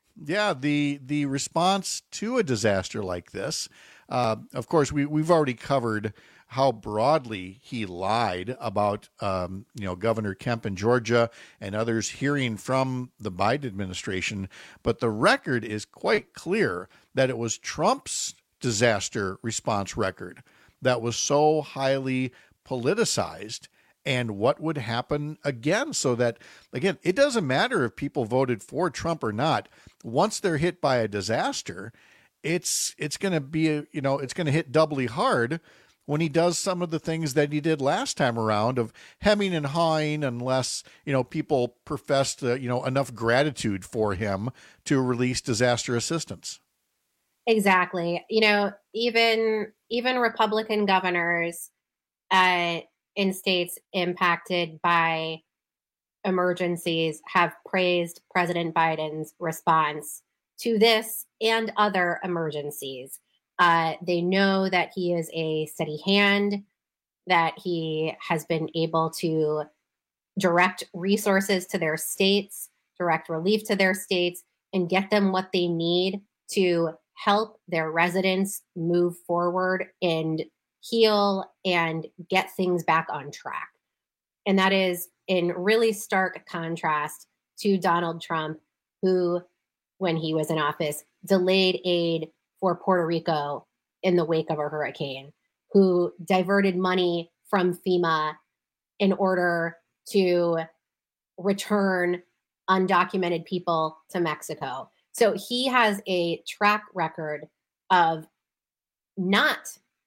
the response to a disaster like this. Of course, we've already covered how broadly he lied about, Governor Kemp in Georgia and others hearing from the Biden administration. But the record is quite clear that it was Trump's disaster response record that was so highly politicized, and what would happen again. So that, again, it doesn't matter if people voted for Trump or not. Once they're hit by a disaster, it's going to be, it's going to hit doubly hard when he does some of the things that he did last time around of hemming and hawing unless, people professed, enough gratitude for him to release disaster assistance. Exactly. Even Republican governors in states impacted by emergencies have praised President Biden's response to this and other emergencies. They know that he is a steady hand, that he has been able to direct resources to their states, direct relief to their states, and get them what they need to help their residents move forward and heal and get things back on track. And that is in really stark contrast to Donald Trump, who, when he was in office, delayed aid for Puerto Rico in the wake of a hurricane, who diverted money from FEMA in order to return undocumented people to Mexico. So he has a track record of not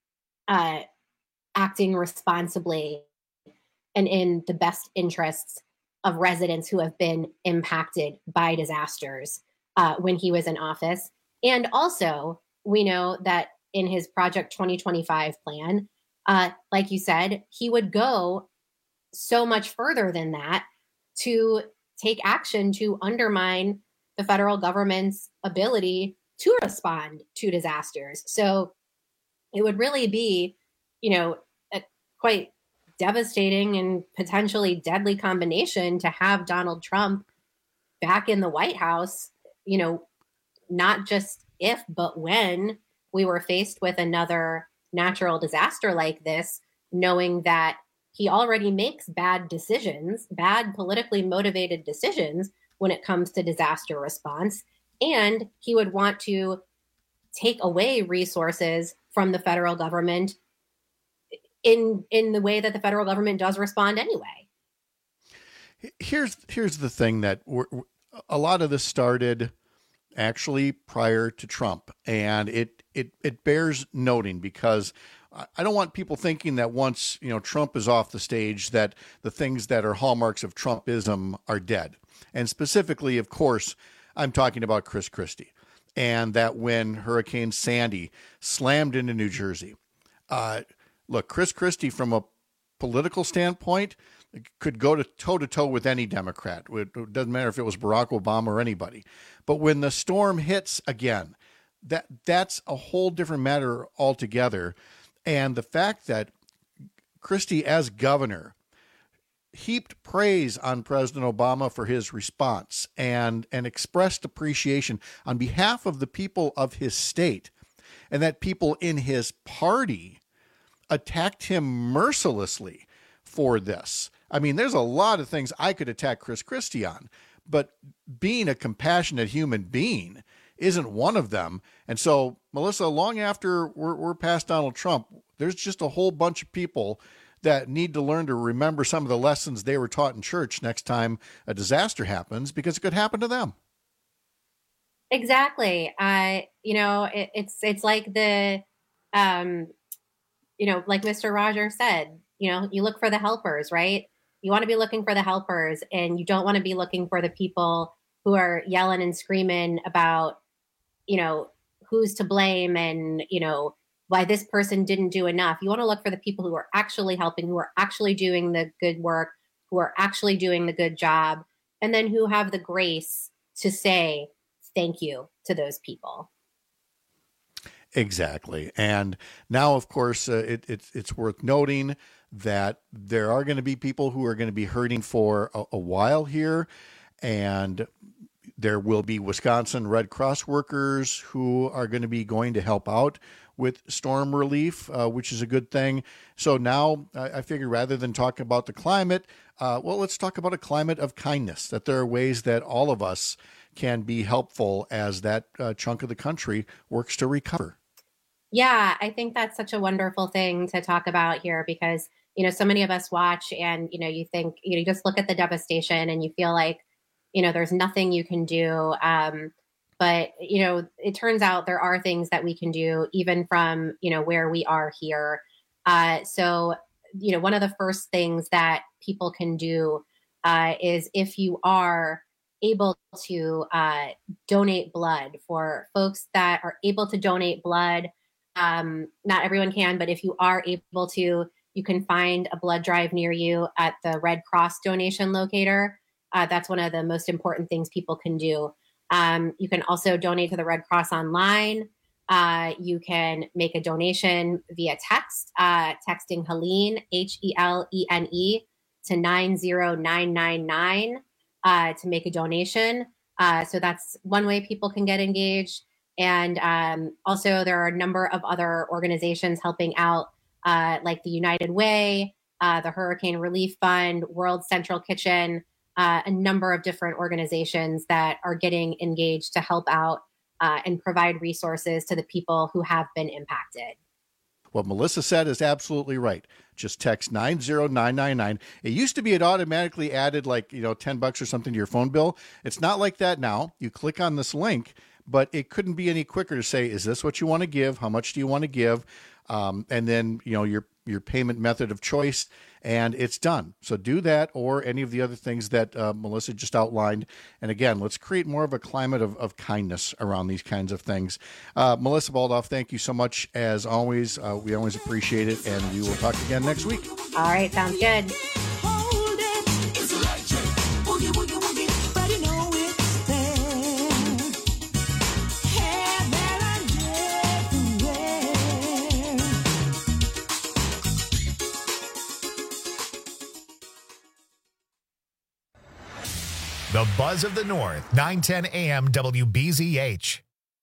acting responsibly and in the best interests of residents who have been impacted by disasters when he was in office. And also, we know that in his Project 2025 plan, like you said, he would go so much further than that to take action to undermine the federal government's ability to respond to disasters. So it would really be, quite devastating and potentially deadly combination to have Donald Trump back in the White House, you know, not just if, but when we were faced with another natural disaster like this, knowing that he already makes bad decisions, bad politically motivated decisions when it comes to disaster response. And he would want to take away resources from the federal government in the way that the federal government does respond anyway. Here's the thing that a lot of this started actually prior to Trump, and it bears noting because I don't want people thinking that once, you know, Trump is off the stage that the things that are hallmarks of Trumpism are dead. And specifically, of course, I'm talking about Chris Christie, and that when Hurricane Sandy slammed into New Jersey, look, Chris Christie, from a political standpoint, could go toe-to-toe with any Democrat. It doesn't matter if it was Barack Obama or anybody. But when the storm hits again, that's a whole different matter altogether. And the fact that Christie, as governor, heaped praise on President Obama for his response and expressed appreciation on behalf of the people of his state, and that people in his party attacked him mercilessly for this. I mean, there's a lot of things I could attack Chris Christie on, but being a compassionate human being isn't one of them. And so, Melissa, long after we're past Donald Trump, there's just a whole bunch of people that need to learn to remember some of the lessons they were taught in church next time a disaster happens, because it could happen to them. Exactly. You know, it's like the, you know, like Mr. Rogers said, you know, you look for the helpers, right? You want to be looking for the helpers, and you don't want to be looking for the people who are yelling and screaming about, you know, who's to blame and, you know, why this person didn't do enough. You want to look for the people who are actually helping, who are actually doing the good work, who are actually doing the good job, and then who have the grace to say thank you to those people. Exactly. And now, of course, it's worth noting that there are going to be people who are going to be hurting for a while here. And there will be Wisconsin Red Cross workers who are going to be going to help out with storm relief, which is a good thing. So now I figure rather than talk about the climate, well, let's talk about a climate of kindness, that there are ways that all of us can be helpful as that chunk of the country works to recover. Yeah, I think that's such a wonderful thing to talk about here because, you know, so many of us watch and, you know, you think, you know, you just look at the devastation and you feel like, you know, there's nothing you can do. But, you know, it turns out there are things that we can do even from, you know, where we are here. So, you know, one of the first things that people can do is if you are able to donate blood, for folks that are able to donate blood. Not everyone can, but if you are able to, you can find a blood drive near you at the Red Cross donation locator. That's one of the most important things people can do. You can also donate to the Red Cross online. You can make a donation via text, texting Helene, HELENE, to 90999 to make a donation. So that's one way people can get engaged. And also there are a number of other organizations helping out, like the United Way, the Hurricane Relief Fund, World Central Kitchen, a number of different organizations that are getting engaged to help out and provide resources to the people who have been impacted. What Melissa said is absolutely right. Just text 90999. It used to be it automatically added like, you know, $10 or something to your phone bill. It's not like that now. You click on this link, but it couldn't be any quicker to say, is this what you want to give? How much do you want to give? And then, you know, your payment method of choice, and it's done. So do that or any of the other things that Melissa just outlined. And again, let's create more of a climate of kindness around these kinds of things. Melissa Baldauf, thank you so much. As always, we always appreciate it, and we will talk again next week. All right, sounds good. The Buzz of the North, 910 AM WBZH.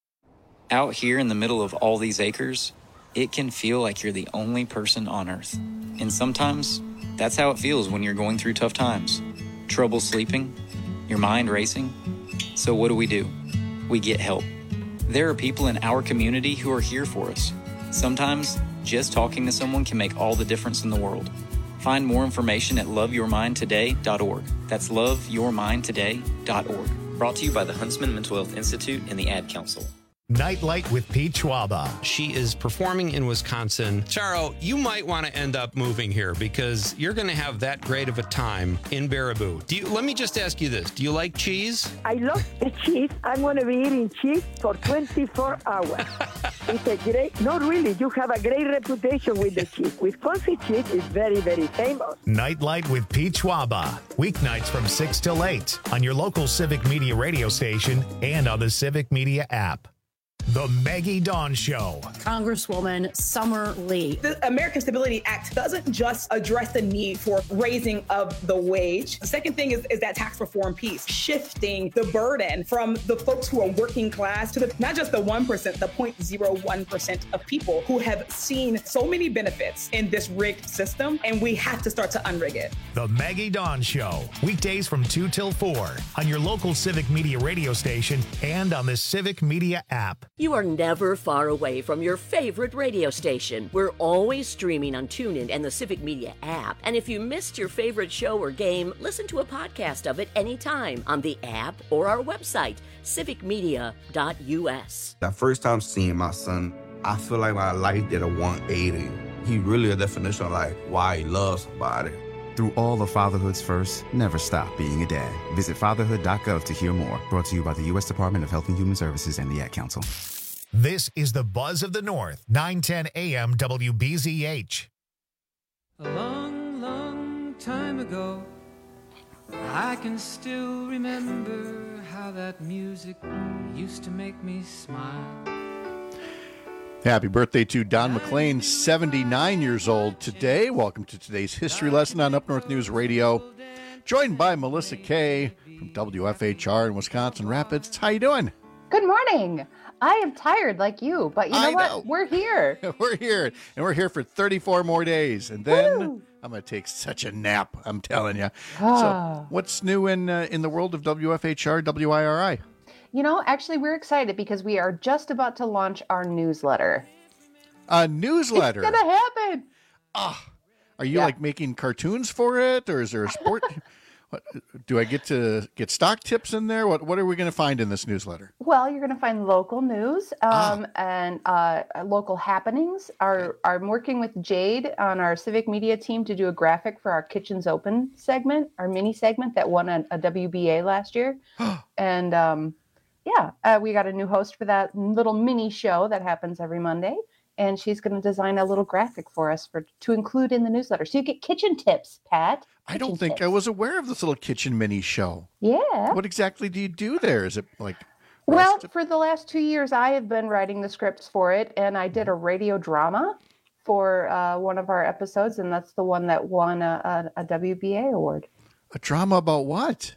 Out here in the middle of all these acres, it can feel like you're the only person on Earth. And sometimes, that's how it feels when you're going through tough times. Trouble sleeping, your mind racing. So what do? We get help. There are people in our community who are here for us. Sometimes, just talking to someone can make all the difference in the world. Find more information at loveyourmindtoday.org. That's loveyourmindtoday.org. Brought to you by the Huntsman Mental Health Institute and the Ad Council. Nightlight with Pete Schwaba. She is performing in Wisconsin. Charo, you might want to end up moving here because you're going to have that great of a time in Baraboo. Let me just ask you this. Do you like cheese? I love the cheese. I'm going to be eating cheese for 24 hours. It's a great, not really, you have a great reputation with the cheese. Wisconsin cheese is very, very famous. Nightlight with Pete Schwaba. Weeknights from 6 till 8 on your local Civic Media radio station and on the Civic Media app. The Maggie Dawn Show. Congresswoman Summer Lee. The American Stability Act doesn't just address the need for raising of the wage. The second thing is that tax reform piece, shifting the burden from the folks who are working class to not just the 1%, the 0.01% of people who have seen so many benefits in this rigged system, and we have to start to unrig it. The Maggie Dawn Show. Weekdays from 2 till 4 on your local Civic Media radio station and on the Civic Media app. You are never far away from your favorite radio station. We're always streaming on TuneIn and the Civic Media app. And if you missed your favorite show or game, listen to a podcast of it anytime on the app or our website, civicmedia.us. That first time seeing my son, I feel like my life did a 180. He really a definition of like why he loves somebody. Through all of fatherhood's first, never stop being a dad. Visit fatherhood.gov to hear more. Brought to you by the U.S. Department of Health and Human Services and the Ad Council. This is the Buzz of the North, 910 AM WBZH. A long, long time ago, I can still remember how that music used to make me smile. Happy birthday to Don McLean, 79 years old today. Welcome to today's history lesson on Up North News Radio. Joined by Melissa Kay from WFHR in Wisconsin Rapids. How you doing? Good morning. I am tired like you, but you know what? We're here. We're here. And we're here for 34 more days. And then I'm going to take such a nap, I'm telling you. So what's new in the world of WFHR, WIRI? You know, actually, we're excited because we are just about to launch our newsletter. A newsletter? It's going to happen. Are you like making cartoons for it, or is there a sport? Do I get to get stock tips in there? What are we going to find in this newsletter? Well, you're going to find local news and local happenings. I'm working with Jade on our Civic Media team to do a graphic for our Kitchens Open segment, our mini segment that won a WBA last year. And we got a new host for that little mini show that happens every Monday. And she's going to design a little graphic for us to include in the newsletter. So you get kitchen tips, Pat. I don't think I was aware of this little kitchen mini show. Yeah. What exactly do you do there? Is it like... Well, for the last 2 years, I have been writing the scripts for it. And I did a radio drama for one of our episodes. And that's the one that won a WBA award. A drama about what?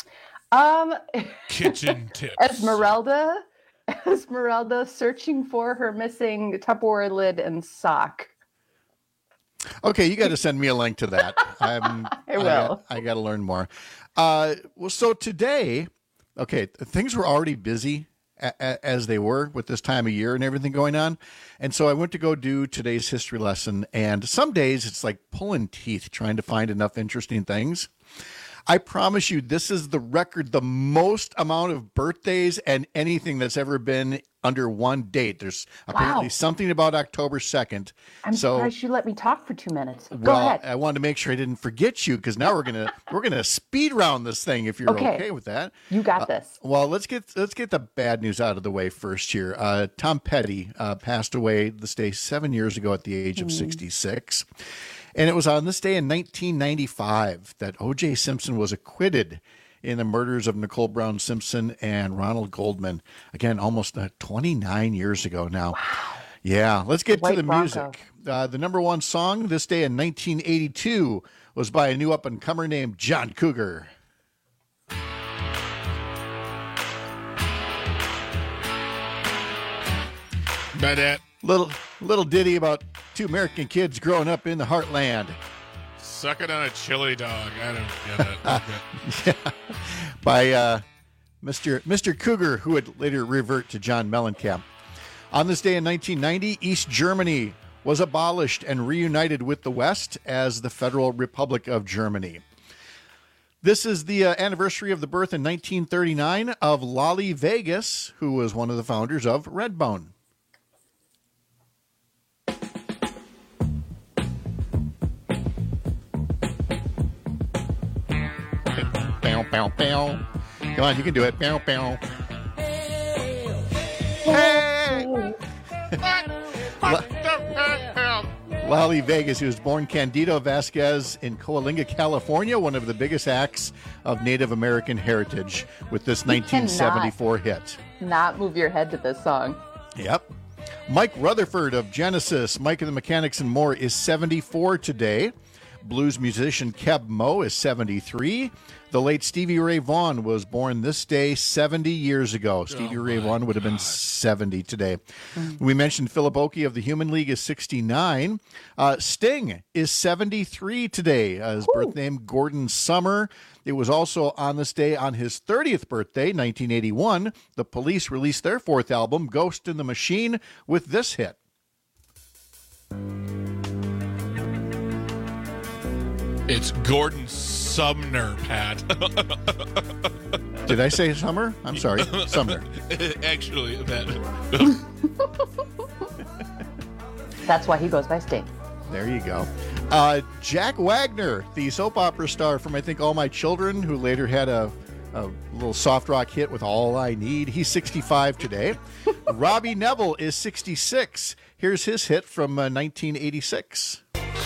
Kitchen tips. Esmeralda searching for her missing Tupperware lid and sock. Okay, you got to send me a link to that. I will. I got to learn more. So today, things were already busy as they were with this time of year and everything going on. And so I went to go do today's history lesson. And some days it's like pulling teeth trying to find enough interesting things. I promise you, this is the record, the most amount of birthdays and anything that's ever been under one date. There's apparently something about October 2nd. I'm surprised you let me talk for 2 minutes. Go ahead. I wanted to make sure I didn't forget you because now we're gonna speed round this thing if you're okay with that. You got this. Well, let's get the bad news out of the way first here. Tom Petty passed away this day 7 years ago at the age of 66. And it was on this day in 1995 that O.J. Simpson was acquitted in the murders of Nicole Brown Simpson and Ronald Goldman. Again, almost 29 years ago now. Wow. Yeah, let's get to the music. The number one song this day in 1982 was by a new up-and-comer named John Cougar. Burnett. Little ditty about two American kids growing up in the heartland. Sucking on a chili dog. I don't get it. Yeah. By Mr. Cougar, who would later revert to John Mellencamp. On this day in 1990, East Germany was abolished and reunited with the West as the Federal Republic of Germany. This is the anniversary of the birth in 1939 of Lolly Vegas, who was one of the founders of Redbone. Bow, bow, bow. Come on, you can do it. Bow, bow. Hey! Lolly Vegas, he was born Candido Vasquez in Coalinga, California, one of the biggest acts of Native American heritage with this 1974 hit. Not move your head to this song. Yep. Mike Rutherford of Genesis, Mike and the Mechanics and More, is 74 today. Blues musician Keb Mo is 73. The late Stevie Ray Vaughan was born this day 70 years ago. Stevie Ray Vaughan would have been 70 today. We mentioned Philip Oakey of the Human League is 69. Sting is 73 today. His birth name, Gordon Summer. It was also on this day, on his 30th birthday, 1981, the Police released their fourth album, Ghost in the Machine, with this hit. It's Gordon Sumner, Pat. Did I say Summer? I'm sorry. Sumner. Actually, that. That's why he goes by Sting. There you go. Jack Wagner, the soap opera star from, I think, All My Children, who later had a little soft rock hit with All I Need. He's 65 today. Robbie Neville is 66. Here's his hit from 1986.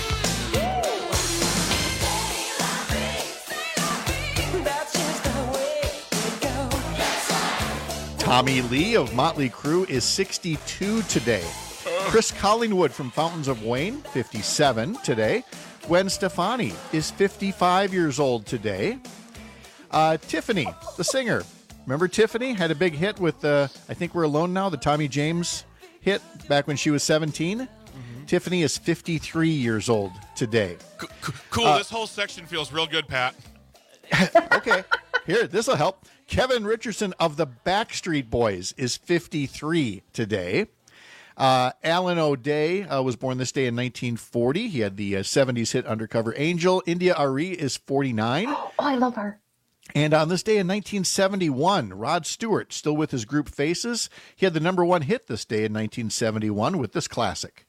Tommy Lee of Motley Crue is 62 today. Chris Collingwood from Fountains of Wayne, 57 today. Gwen Stefani is 55 years old today. Tiffany, the singer. Remember Tiffany? Had a big hit with I Think We're Alone Now, the Tommy James hit back when she was 17. Mm-hmm. Tiffany is 53 years old today. Cool. This whole section feels real good, Pat. Okay. Here, this will help. Kevin Richardson of the Backstreet Boys is 53 today. Alan O'Day was born this day in 1940. He had the 70s hit Undercover Angel. India Arie is 49. Oh, I love her. And on this day in 1971, Rod Stewart, still with his group Faces, he had the number one hit this day in 1971 with this classic.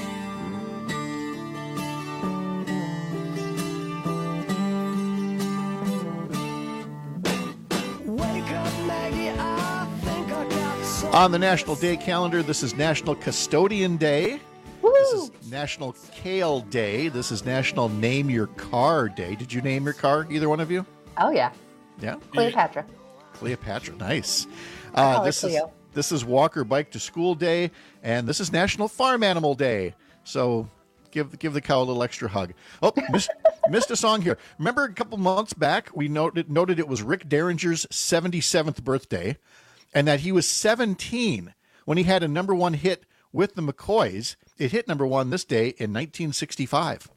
On the National Day calendar, this is National Custodian Day. Woo! This is National Kale Day. This is National Name Your Car Day. Did you name your car, either one of you? Oh, yeah. Yeah? Cleopatra. Cleopatra, nice. Cleo. This is Walker Bike to School Day, and this is National Farm Animal Day. So give the cow a little extra hug. Oh, missed a song here. Remember a couple months back, we noted it was Rick Derringer's 77th birthday, and that he was 17 when he had a number one hit with the McCoys. It hit number one this day in 1965.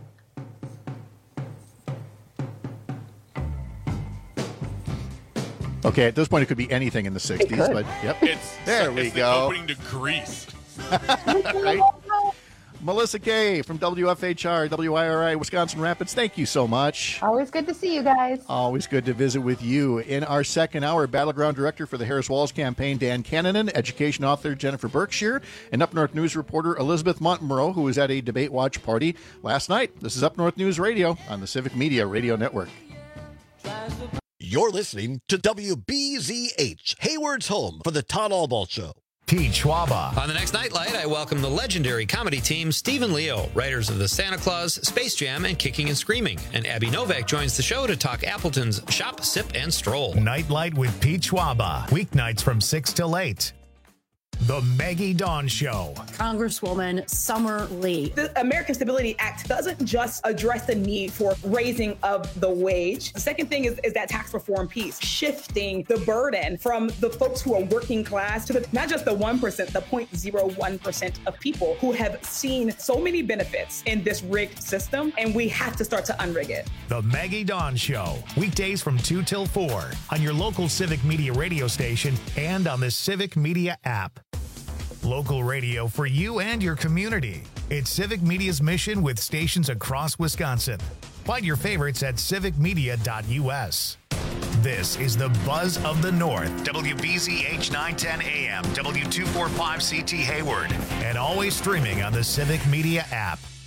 Okay, at this point it could be anything in the 60s, but yep. It's we the go. opening to Grease. Right? Melissa Kay from WFHR, WIRI, Wisconsin Rapids, thank you so much. Always good to see you guys. Always good to visit with you. In our second hour, Battleground Director for the Harris Walls campaign, Dan Cannonen, education author Jennifer Berkshire, and Up North News reporter Elizabeth Montemurro, who was at a debate watch party last night. This is Up North News Radio on the Civic Media Radio Network. You're listening to WBZH, Hayward's home for the Todd Albaugh Show. Pete Schwaba. On the next Nightlight, I welcome the legendary comedy team Stephen Leo, writers of the Santa Claus, Space Jam, and Kicking and Screaming. And Abby Novak joins the show to talk Appleton's Shop, Sip, and Stroll. Nightlight with Pete Schwaba. Weeknights from 6 till 8. The Maggie Dawn Show. Congresswoman Summer Lee. The American Stability Act doesn't just address the need for raising of the wage. The second thing is that tax reform piece, shifting the burden from the folks who are working class to not just the 1%, the 0.01% of people who have seen so many benefits in this rigged system, and we have to start to unrig it. The Maggie Dawn Show, weekdays from 2 till 4 on your local Civic Media radio station and on the Civic Media app. Local radio for you and your community. It's Civic Media's mission with stations across Wisconsin. Find your favorites at civicmedia.us. This is the Buzz of the North, WBZH 910 AM, W245CT Hayward, and always streaming on the Civic Media app.